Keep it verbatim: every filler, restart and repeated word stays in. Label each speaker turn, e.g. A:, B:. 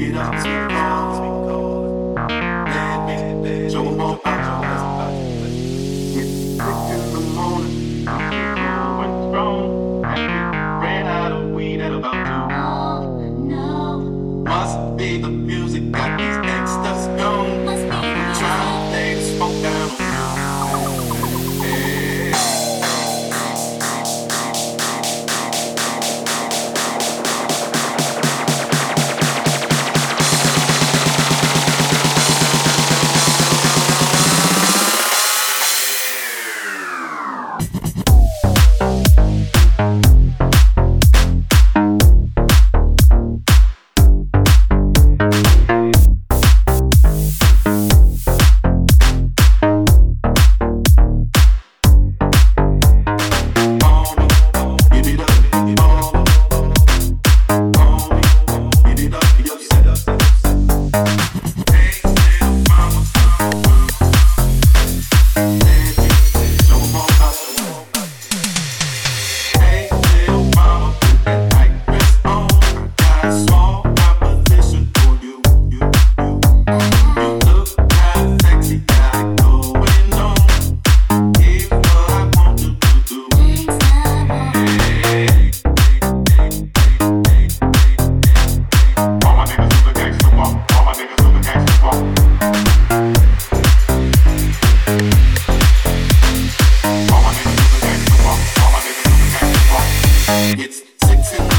A: Get up to the call. Let me show 'em all about your life. It's six in the morning. Going strong. Ran out of weed at about two. Oh, no. Must be the music got these gangsters gone. Must be the music. Trying to lay the smoke down on you. It's six in